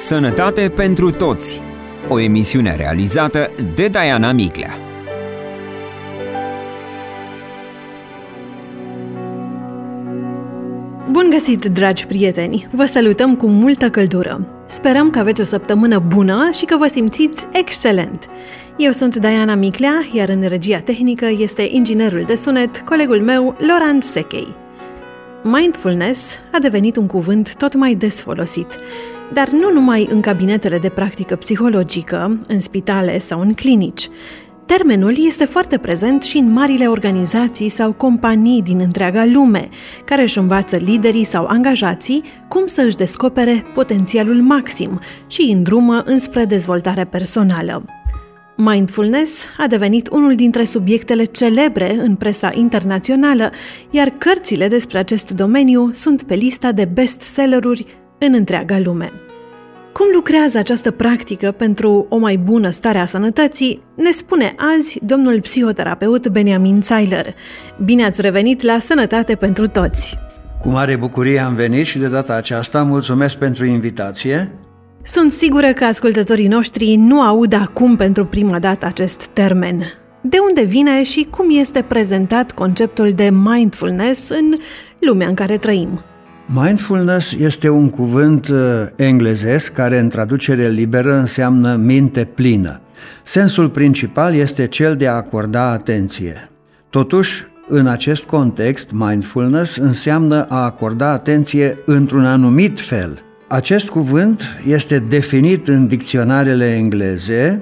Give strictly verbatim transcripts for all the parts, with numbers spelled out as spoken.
Sănătate pentru toți. O emisiune realizată de Diana Miclea. Bun găsit, dragi prieteni! Vă salutăm cu multă căldură. Sperăm că aveți o săptămână bună și că vă simțiți excelent. Eu sunt Diana Miclea, iar în regia tehnică este inginerul de sunet, colegul meu, Laurent Sechei. Mindfulness a devenit un cuvânt tot mai des folosit, dar nu numai în cabinetele de practică psihologică, în spitale sau în clinici. Termenul este foarte prezent și în marile organizații sau companii din întreaga lume, care își învață liderii sau angajații cum să își descopere potențialul maxim și îndrumă înspre dezvoltare personală. Mindfulness a devenit unul dintre subiectele celebre în presa internațională, iar cărțile despre acest domeniu sunt pe lista de bestselleruri în întreaga lume. Cum lucrează această practică pentru o mai bună stare a sănătății, ne spune azi domnul psihoterapeut Benjamin Zeiler. Bine ați revenit la Sănătate pentru toți! Cu mare bucurie am venit și de data aceasta mulțumesc pentru invitație. Sunt sigură că ascultătorii noștri nu aud acum pentru prima dată acest termen. De unde vine și cum este prezentat conceptul de mindfulness în lumea în care trăim? Mindfulness este un cuvânt englezesc care în traducere liberă înseamnă minte plină. Sensul principal este cel de a acorda atenție. Totuși, în acest context, mindfulness înseamnă a acorda atenție într-un anumit fel. Acest cuvânt este definit în dicționarele engleze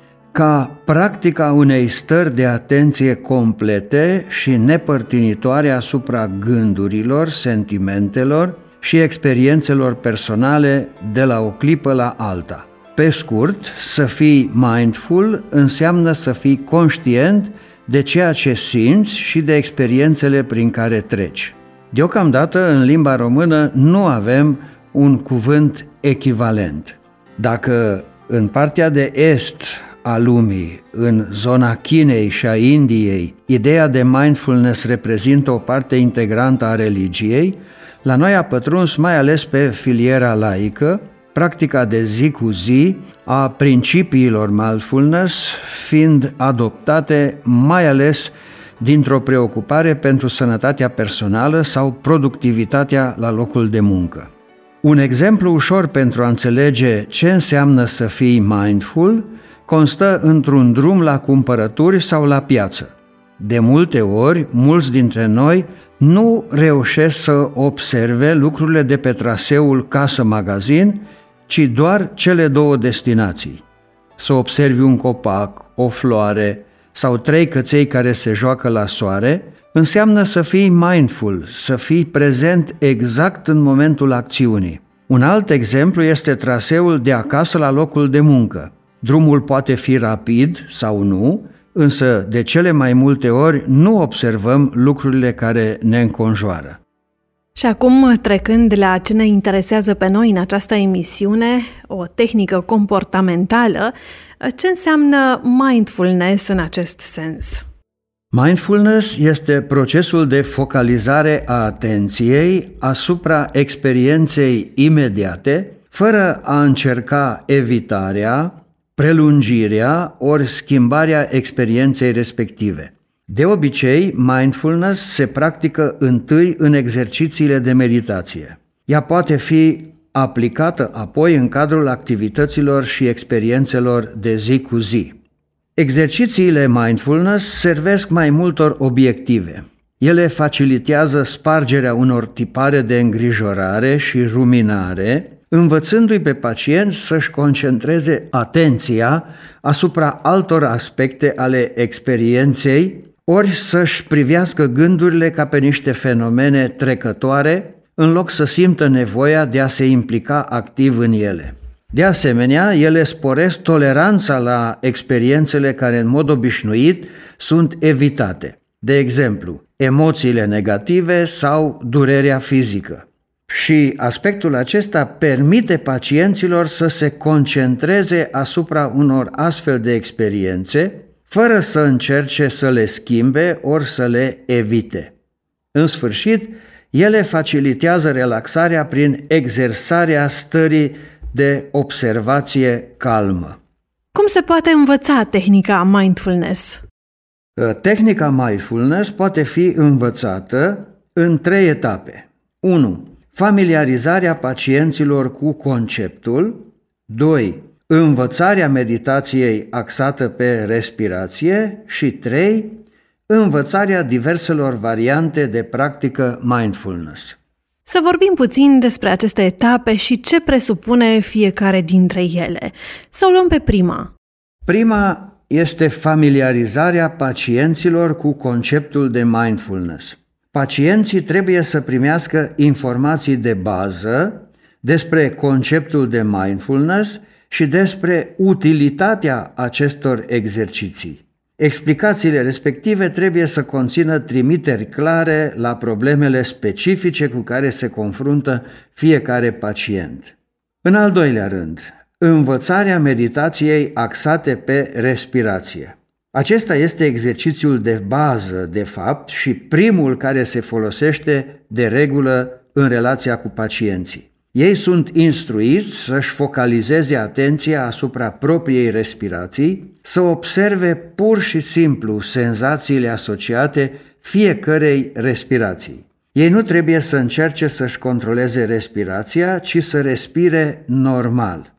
ca practica unei stări de atenție complete și nepărtinitoare asupra gândurilor, sentimentelor și experiențelor personale de la o clipă la alta. Pe scurt, să fii mindful înseamnă să fii conștient de ceea ce simți și de experiențele prin care treci. Deocamdată, în limba română, nu avem un cuvânt echivalent. Dacă în partea de est a lumii, în zona Chinei și a Indiei, ideea de mindfulness reprezintă o parte integrantă a religiei, la noi a pătruns mai ales pe filiera laică, practica de zi cu zi a principiilor mindfulness fiind adoptate mai ales dintr-o preocupare pentru sănătatea personală sau productivitatea la locul de muncă. Un exemplu ușor pentru a înțelege ce înseamnă să fii mindful constă într-un drum la cumpărături sau la piață. De multe ori, mulți dintre noi nu reușesc să observe lucrurile de pe traseul casă-magazin, ci doar cele două destinații. Să observi un copac, o floare sau trei căței care se joacă la soare înseamnă să fii mindful, să fii prezent exact în momentul acțiunii. Un alt exemplu este traseul de acasă la locul de muncă. Drumul poate fi rapid sau nu, însă de cele mai multe ori nu observăm lucrurile care ne înconjoară. Și acum, trecând la ce ne interesează pe noi în această emisiune, o tehnică comportamentală, ce înseamnă mindfulness în acest sens? Mindfulness este procesul de focalizare a atenției asupra experienței imediate, fără a încerca evitarea, prelungirea ori schimbarea experienței respective. De obicei, mindfulness se practică întâi în exercițiile de meditație. Ea poate fi aplicată apoi în cadrul activităților și experiențelor de zi cu zi. Exercițiile mindfulness servesc mai multor obiective. Ele facilitează spargerea unor tipare de îngrijorare și ruminare, învățându-i pe pacient să-și concentreze atenția asupra altor aspecte ale experienței, ori să-și privească gândurile ca pe niște fenomene trecătoare, în loc să simtă nevoia de a se implica activ în ele. De asemenea, ele sporesc toleranța la experiențele care în mod obișnuit sunt evitate. De exemplu, emoțiile negative sau durerea fizică. Și aspectul acesta permite pacienților să se concentreze asupra unor astfel de experiențe, fără să încerce să le schimbe ori să le evite. În sfârșit, ele facilitează relaxarea prin exersarea stării de observație calmă. Cum se poate învăța tehnica mindfulness? Tehnica mindfulness poate fi învățată în trei etape. unu. Familiarizarea pacienților cu conceptul. doi. Învățarea meditației axată pe respirație. Și trei. Învățarea diverselor variante de practică mindfulness. Să vorbim puțin despre aceste etape și ce presupune fiecare dintre ele. Să o luăm pe prima. Prima este familiarizarea pacienților cu conceptul de mindfulness. Pacienții trebuie să primească informații de bază despre conceptul de mindfulness și despre utilitatea acestor exerciții. Explicațiile respective trebuie să conțină trimiteri clare la problemele specifice cu care se confruntă fiecare pacient. În al doilea rând, învățarea meditației axate pe respirație. Acesta este exercițiul de bază, de fapt, și primul care se folosește de regulă în relația cu pacienții. Ei sunt instruiți să-și focalizeze atenția asupra propriei respirații, să observe pur și simplu senzațiile asociate fiecărei respirații. Ei nu trebuie să încerce să-și controleze respirația, ci să respire normal,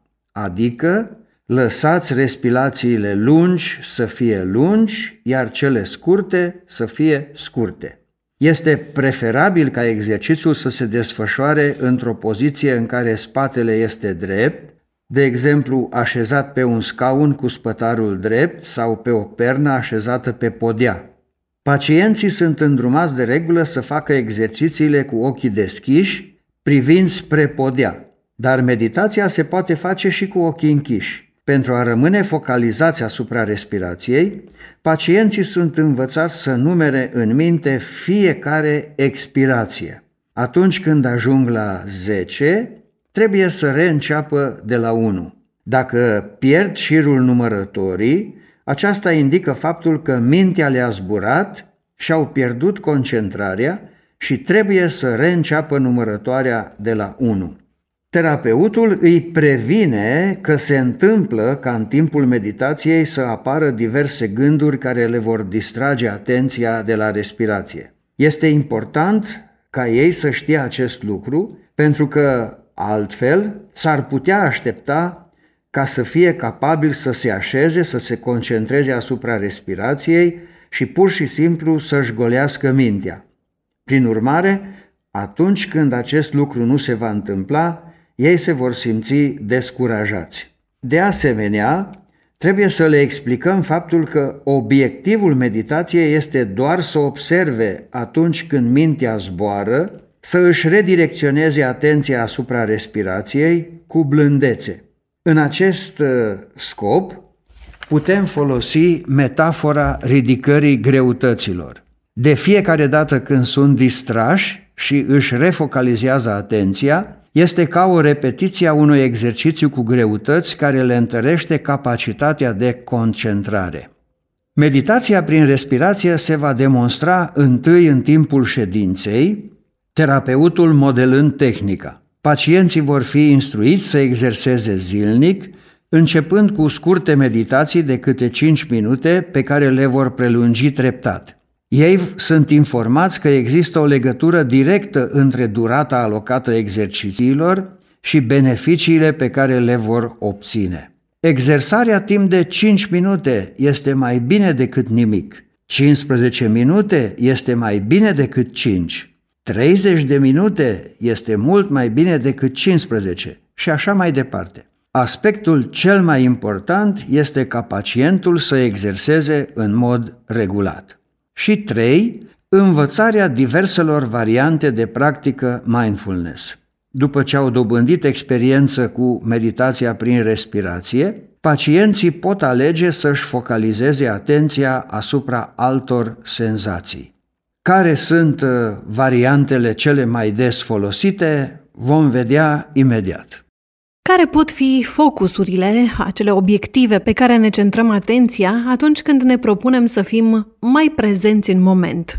adică lăsați respirațiile lungi să fie lungi, iar cele scurte să fie scurte. Este preferabil ca exercițiul să se desfășoare într-o poziție în care spatele este drept, de exemplu așezat pe un scaun cu spătarul drept sau pe o pernă așezată pe podea. Pacienții sunt îndrumați de regulă să facă exercițiile cu ochii deschiși, privind spre podea, dar meditația se poate face și cu ochii închiși. Pentru a rămâne focalizați asupra respirației, pacienții sunt învățați să numere în minte fiecare expirație. Atunci când ajung la zece, trebuie să reînceapă de la unu. Dacă pierd șirul numărătorii, aceasta indică faptul că mintea le-a zburat și au pierdut concentrarea și trebuie să reînceapă numărătoarea de la unu. Terapeutul îi previne că se întâmplă ca în timpul meditației să apară diverse gânduri care le vor distrage atenția de la respirație. Este important ca ei să știe acest lucru, pentru că altfel s-ar putea aștepta ca să fie capabil să se așeze, să se concentreze asupra respirației și pur și simplu să-și golească mintea. Prin urmare, atunci când acest lucru nu se va întâmpla, ei se vor simți descurajați. De asemenea, trebuie să le explicăm faptul că obiectivul meditației este doar să observe atunci când mintea zboară, să își redirecționeze atenția asupra respirației cu blândețe. În acest scop, putem folosi metafora ridicării greutăților. De fiecare dată când sunt distrași și își refocalizează atenția, este ca o repetiție a unui exercițiu cu greutăți care le întărește capacitatea de concentrare. Meditația prin respirație se va demonstra întâi în timpul ședinței, terapeutul modelând tehnica. Pacienții vor fi instruiți să exerseze zilnic, începând cu scurte meditații de câte cinci minute pe care le vor prelungi treptat. Ei sunt informați că există o legătură directă între durata alocată exercițiilor și beneficiile pe care le vor obține. Exersarea timp de cinci minute este mai bine decât nimic, cincisprezece minute este mai bine decât cinci, treizeci de minute este mult mai bine decât cincisprezece și așa mai departe. Aspectul cel mai important este ca pacientul să exerseze în mod regulat. Și trei. Învățarea diverselor variante de practică mindfulness. După ce au dobândit experiență cu meditația prin respirație, pacienții pot alege să-și focalizeze atenția asupra altor senzații. Care sunt variantele cele mai des folosite, vom vedea imediat. Care pot fi focusurile, acele obiective pe care ne centrăm atenția atunci când ne propunem să fim mai prezenți în moment?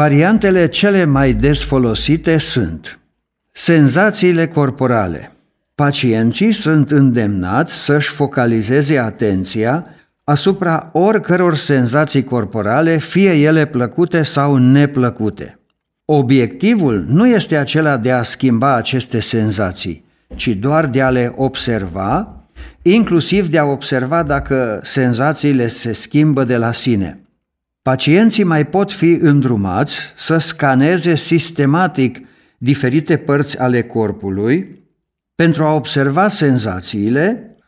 Variantele cele mai des folosite sunt senzațiile corporale. Pacienții sunt îndemnați să-și focalizeze atenția asupra oricăror senzații corporale, fie ele plăcute sau neplăcute. Obiectivul nu este acela de a schimba aceste senzații, ci doar de a le observa, inclusiv de a observa dacă senzațiile se schimbă de la sine. Pacienții mai pot fi îndrumați să scaneze sistematic diferite părți ale corpului pentru a observa senzațiile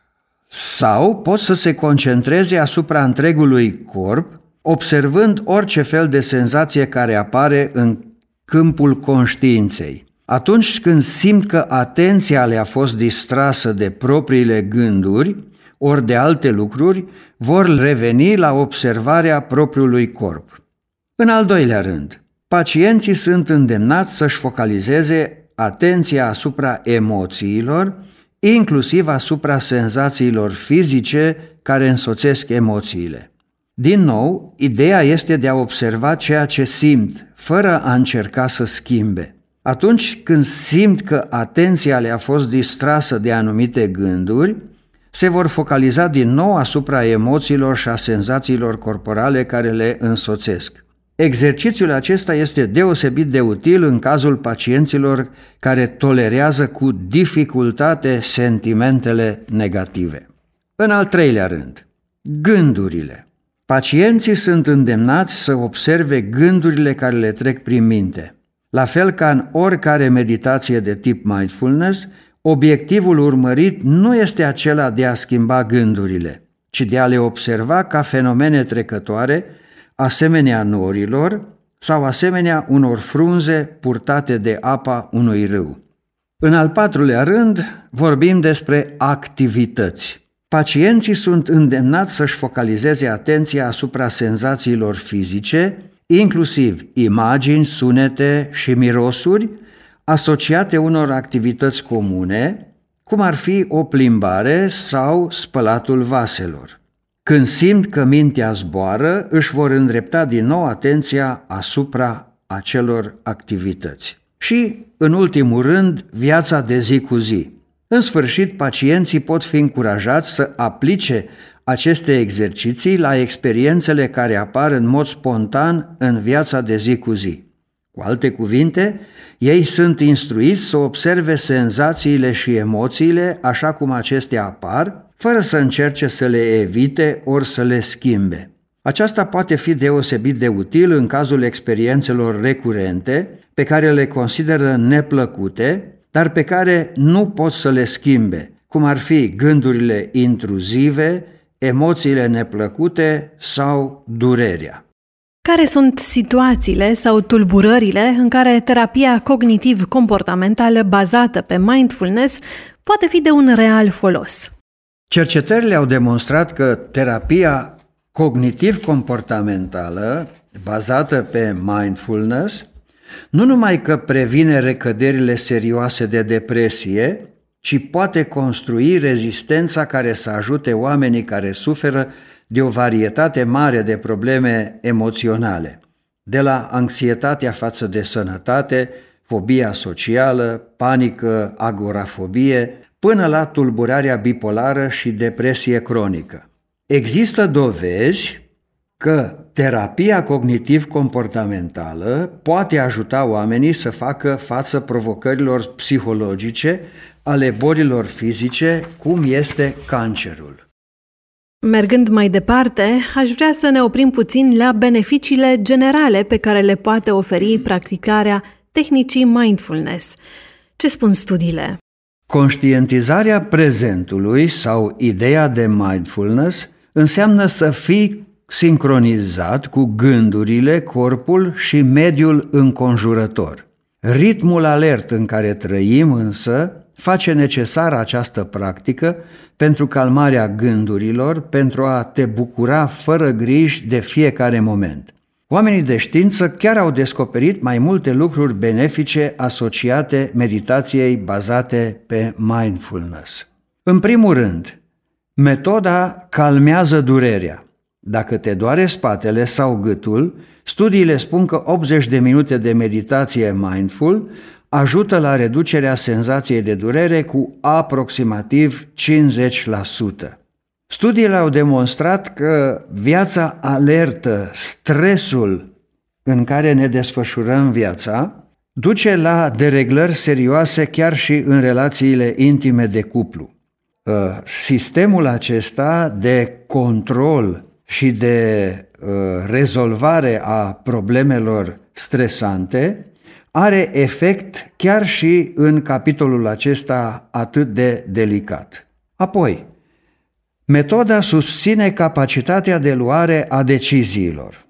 sau pot să se concentreze asupra întregului corp, observând orice fel de senzație care apare în câmpul conștiinței. Atunci când simt că atenția le-a fost distrasă de propriile gânduri ori de alte lucruri, vor reveni la observarea propriului corp. În al doilea rând, pacienții sunt îndemnați să-și focalizeze atenția asupra emoțiilor, inclusiv asupra senzațiilor fizice care însoțesc emoțiile. Din nou, ideea este de a observa ceea ce simt, fără a încerca să schimbe. Atunci când simt că atenția le-a fost distrasă de anumite gânduri, se vor focaliza din nou asupra emoțiilor și a senzațiilor corporale care le însoțesc. Exercițiul acesta este deosebit de util în cazul pacienților care tolerează cu dificultate sentimentele negative. În al treilea rând, gândurile. Pacienții sunt îndemnați să observe gândurile care le trec prin minte. La fel ca în oricare meditație de tip mindfulness, obiectivul urmărit nu este acela de a schimba gândurile, ci de a le observa ca fenomene trecătoare, asemenea norilor sau asemenea unor frunze purtate de apa unui râu. În al patrulea rând, vorbim despre activități. Pacienții sunt îndemnați să-și focalizeze atenția asupra senzațiilor fizice, inclusiv imagini, sunete și mirosuri, asociate unor activități comune, cum ar fi o plimbare sau spălatul vaselor. Când simt că mintea zboară, își vor îndrepta din nou atenția asupra acelor activități. Și, în ultimul rând, viața de zi cu zi. În sfârșit, pacienții pot fi încurajați să aplice aceste exerciții la experiențele care apar în mod spontan în viața de zi cu zi. Cu alte cuvinte, ei sunt instruiți să observe senzațiile și emoțiile așa cum acestea apar, fără să încerce să le evite ori să le schimbe. Aceasta poate fi deosebit de util în cazul experiențelor recurente, pe care le consideră neplăcute, dar pe care nu pot să le schimbe, cum ar fi gândurile intruzive, emoțiile neplăcute sau durerea. Care sunt situațiile sau tulburările în care terapia cognitiv-comportamentală bazată pe mindfulness poate fi de un real folos? Cercetările au demonstrat că terapia cognitiv-comportamentală bazată pe mindfulness nu numai că previne recăderile serioase de depresie, ci poate construi rezistența care să ajute oamenii care suferă de o varietate mare de probleme emoționale, de la anxietatea față de sănătate, fobia socială, panică, agorafobie, până la tulburarea bipolară și depresie cronică. Există dovezi că terapia cognitiv-comportamentală poate ajuta oamenii să facă față provocărilor psihologice ale bolilor fizice, cum este cancerul. Mergând mai departe, aș vrea să ne oprim puțin la beneficiile generale pe care le poate oferi practicarea tehnicii mindfulness. Ce spun studiile? Conștientizarea prezentului sau ideea de mindfulness înseamnă să fii sincronizat cu gândurile, corpul și mediul înconjurător. Ritmul alert în care trăim însă face necesară această practică pentru calmarea gândurilor, pentru a te bucura fără griji de fiecare moment. Oamenii de știință chiar au descoperit mai multe lucruri benefice asociate meditației bazate pe mindfulness. În primul rând, metoda calmează durerea. Dacă te doare spatele sau gâtul, studiile spun că optzeci de minute de meditație mindful ajută la reducerea senzației de durere cu aproximativ cincizeci la sută. Studiile au demonstrat că viața alertă, stresul în care ne desfășurăm viața, duce la dereglări serioase chiar și în relațiile intime de cuplu. Sistemul acesta de control și de rezolvare a problemelor stresante are efect chiar și în capitolul acesta atât de delicat. Apoi, metoda susține capacitatea de luare a deciziilor.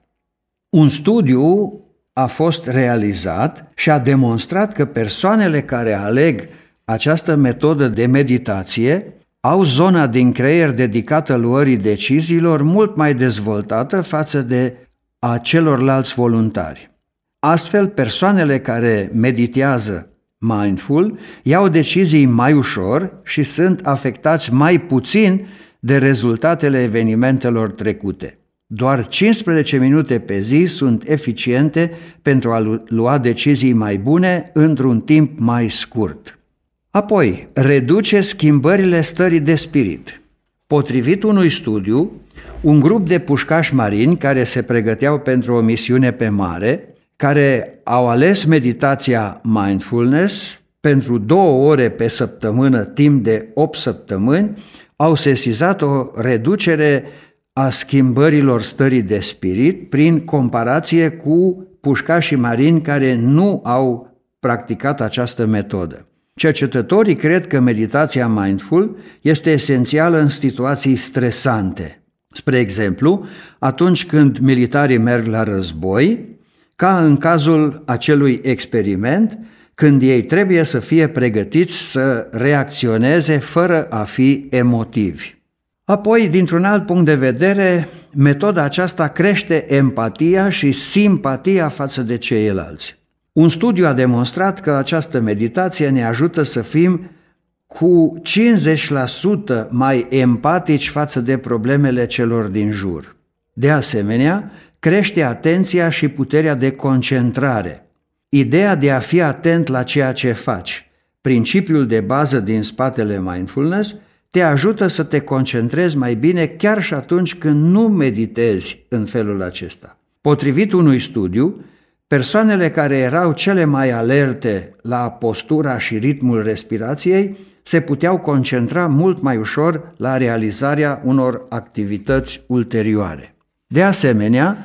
Un studiu a fost realizat și a demonstrat că persoanele care aleg această metodă de meditație au zona din creier dedicată luării deciziilor mult mai dezvoltată față de a celorlalți voluntari. Astfel, persoanele care meditează mindful iau decizii mai ușor și sunt afectați mai puțin de rezultatele evenimentelor trecute. Doar cincisprezece minute pe zi sunt eficiente pentru a lua decizii mai bune într-un timp mai scurt. Apoi, reduce schimbările stării de spirit. Potrivit unui studiu, un grup de pușcași marini care se pregăteau pentru o misiune pe mare, care au ales meditația mindfulness pentru două ore pe săptămână, timp de opt săptămâni, au sesizat o reducere a schimbărilor stării de spirit prin comparație cu pușcașii marini care nu au practicat această metodă. Cercetătorii cred că meditația mindful este esențială în situații stresante. Spre exemplu, atunci când militarii merg la război, ca în cazul acelui experiment, când ei trebuie să fie pregătiți să reacționeze fără a fi emotivi. Apoi, dintr-un alt punct de vedere, metoda aceasta crește empatia și simpatia față de ceilalți. Un studiu a demonstrat că această meditație ne ajută să fim cu cincizeci la sută mai empatici față de problemele celor din jur. De asemenea, crește atenția și puterea de concentrare. Ideea de a fi atent la ceea ce faci, principiul de bază din spatele mindfulness, te ajută să te concentrezi mai bine chiar și atunci când nu meditezi în felul acesta. Potrivit unui studiu, persoanele care erau cele mai alerte la postura și ritmul respirației se puteau concentra mult mai ușor la realizarea unor activități ulterioare. De asemenea,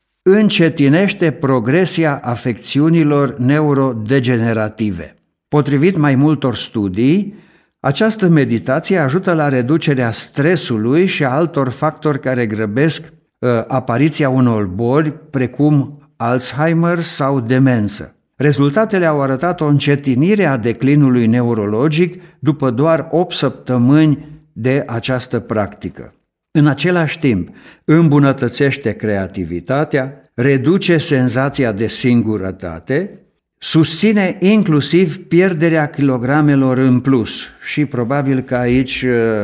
încetinește progresia afecțiunilor neurodegenerative. Potrivit mai multor studii, această meditație ajută la reducerea stresului și a altor factori care grăbesc uh, apariția unor boli, precum Alzheimer sau demență. Rezultatele au arătat o încetinire a declinului neurologic după doar opt săptămâni de această practică. În același timp, îmbunătățește creativitatea, reduce senzația de singurătate, susține inclusiv pierderea kilogramelor în plus și probabil că aici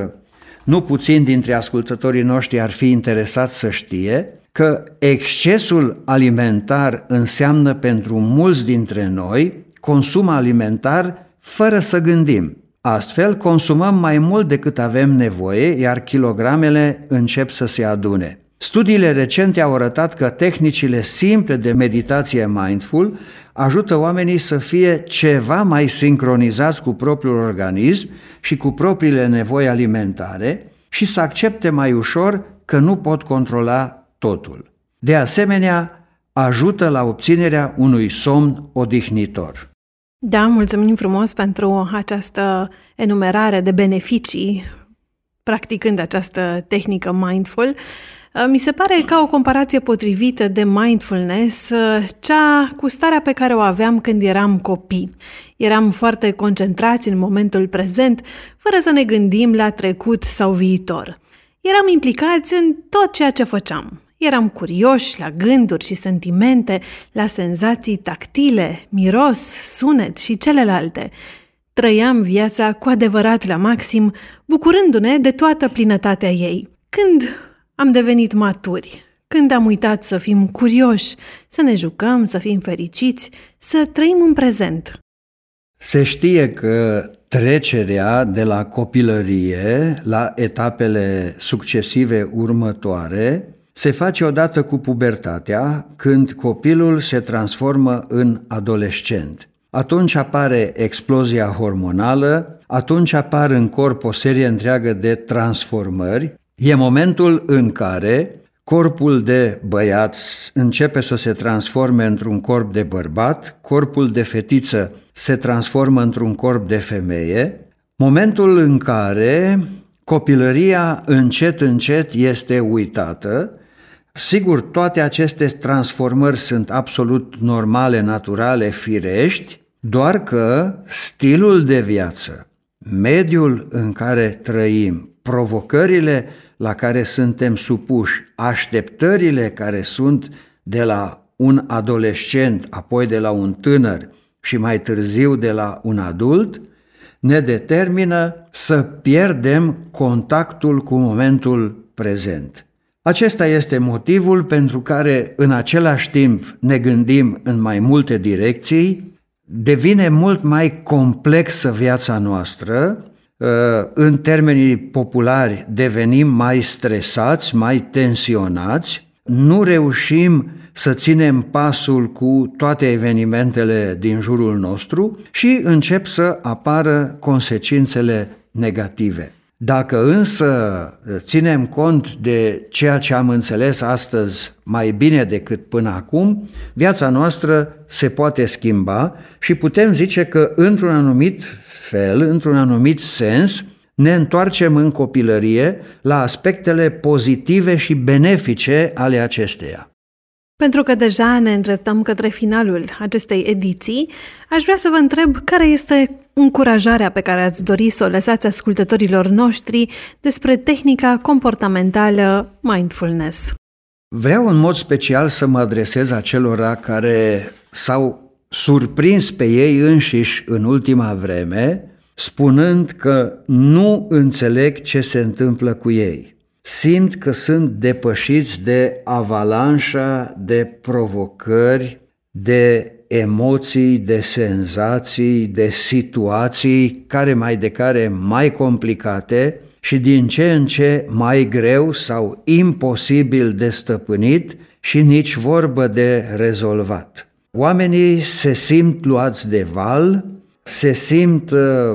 nu puțin dintre ascultătorii noștri ar fi interesați să știe că excesul alimentar înseamnă pentru mulți dintre noi consum alimentar fără să gândim. Astfel, consumăm mai mult decât avem nevoie, iar kilogramele încep să se adune. Studiile recente au arătat că tehnicile simple de meditație mindful ajută oamenii să fie ceva mai sincronizați cu propriul organism și cu propriile nevoi alimentare și să accepte mai ușor că nu pot controla totul. De asemenea, ajută la obținerea unui somn odihnitor. Da, mulțumim frumos pentru această enumerare de beneficii practicând această tehnică mindful. Mi se pare ca o comparație potrivită de mindfulness, cea cu starea pe care o aveam când eram copii. Eram foarte concentrați în momentul prezent, fără să ne gândim la trecut sau viitor. Eram implicați în tot ceea ce făceam. Eram curioși la gânduri și sentimente, la senzații tactile, miros, sunet și celelalte. Trăiam viața cu adevărat la maxim, bucurându-ne de toată plinătatea ei. Când am devenit maturi, când am uitat să fim curioși, să ne jucăm, să fim fericiți, să trăim în prezent. Se știe că trecerea de la copilărie la etapele succesive următoare se face odată cu pubertatea, când copilul se transformă în adolescent. Atunci apare explozia hormonală, atunci apar în corp o serie întreagă de transformări. E momentul în care corpul de băiat începe să se transforme într-un corp de bărbat, corpul de fetiță se transformă într-un corp de femeie, momentul în care copilăria încet, încet este uitată. Sigur, toate aceste transformări sunt absolut normale, naturale, firești, doar că stilul de viață, mediul în care trăim, provocările la care suntem supuși, așteptările care sunt de la un adolescent, apoi de la un tânăr și mai târziu de la un adult, ne determină să pierdem contactul cu momentul prezent. Acesta este motivul pentru care în același timp ne gândim în mai multe direcții, devine mult mai complexă viața noastră, în termenii populari devenim mai stresați, mai tensionați, nu reușim să ținem pasul cu toate evenimentele din jurul nostru și încep să apară consecințele negative. Dacă însă ținem cont de ceea ce am înțeles astăzi mai bine decât până acum, viața noastră se poate schimba și putem zice că într-un anumit fel, într-un anumit sens, ne întoarcem în copilărie la aspectele pozitive și benefice ale acesteia. Pentru că deja ne îndreptăm către finalul acestei ediții, aș vrea să vă întreb care este încurajarea pe care ați dori să o lăsați ascultătorilor noștri despre tehnica comportamentală mindfulness. Vreau în mod special să mă adresez acelora care s-au surprins pe ei înșiși în ultima vreme, spunând că nu înțeleg ce se întâmplă cu ei. Simt că sunt depășiți de avalanșa de provocări, de emoții, de senzații, de situații, care mai de care mai complicate și din ce în ce mai greu sau imposibil de stăpânit și nici vorbă de rezolvat. Oamenii se simt luați de val, se simt uh,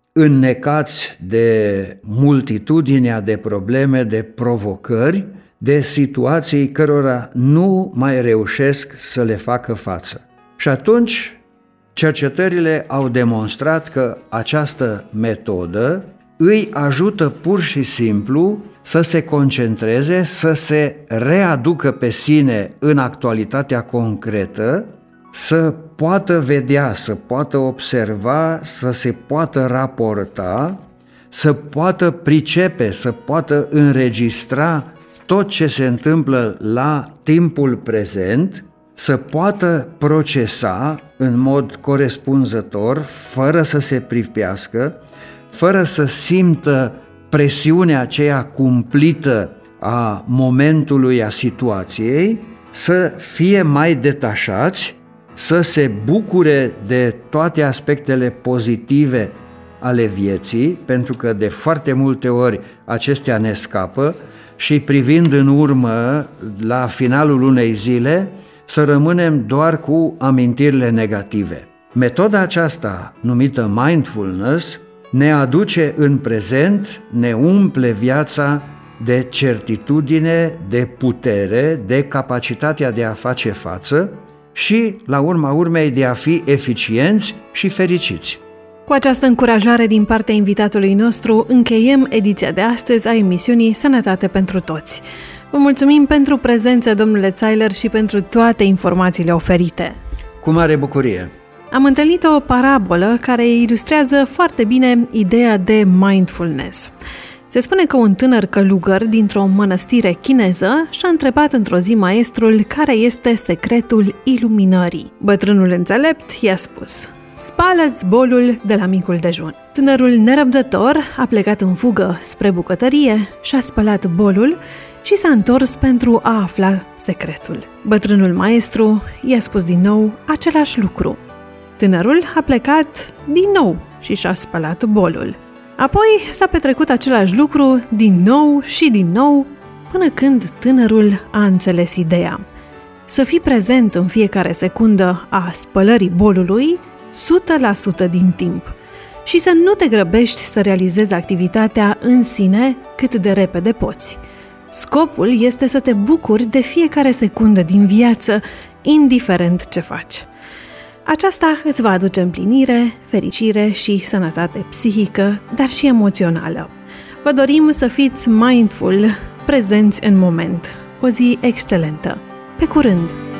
înnecați de multitudinea de probleme, de provocări, de situații cărora nu mai reușesc să le facă față. Și atunci, cercetările au demonstrat că această metodă îi ajută pur și simplu să se concentreze, să se readucă pe sine în actualitatea concretă, să poată vedea, să poată observa, să se poată raporta, să poată pricepe, să poată înregistra tot ce se întâmplă la timpul prezent, să poată procesa în mod corespunzător, fără să se pripească, fără să simtă presiunea aceea cumplită a momentului, a situației, să fie mai detașați, să se bucure de toate aspectele pozitive ale vieții, pentru că de foarte multe ori acestea ne scapă și privind în urmă la finalul unei zile, să rămânem doar cu amintirile negative. Metoda aceasta, numită mindfulness, ne aduce în prezent, ne umple viața de certitudine, de putere, de capacitatea de a face față și, la urma urmei, de a fi eficienți și fericiți. Cu această încurajare din partea invitatului nostru, încheiem ediția de astăzi a emisiunii Sănătate pentru Toți. Vă mulțumim pentru prezență, domnule Zeiler, și pentru toate informațiile oferite. Cu mare bucurie! Am întâlnit o parabolă care ilustrează foarte bine ideea de mindfulness. Se spune că un tânăr călugăr dintr-o mănăstire chineză și-a întrebat într-o zi maestrul care este secretul iluminării. Bătrânul înțelept i-a spus: spală-ți bolul de la micul dejun. Tânărul nerăbdător a plecat în fugă spre bucătărie, și-a spălat bolul și s-a întors pentru a afla secretul. Bătrânul maestru i-a spus din nou același lucru. Tânărul a plecat din nou și și-a spălat bolul. Apoi s-a petrecut același lucru din nou și din nou, până când tânărul a înțeles ideea. Să fii prezent în fiecare secundă a spălării bolului, o sută la sută din timp, și să nu te grăbești să realizezi activitatea în sine cât de repede poți. Scopul este să te bucuri de fiecare secundă din viață, indiferent ce faci. Aceasta îți va aduce împlinire, fericire și sănătate psihică, dar și emoțională. Vă dorim să fiți mindful, prezenți în moment. O zi excelentă! Pe curând!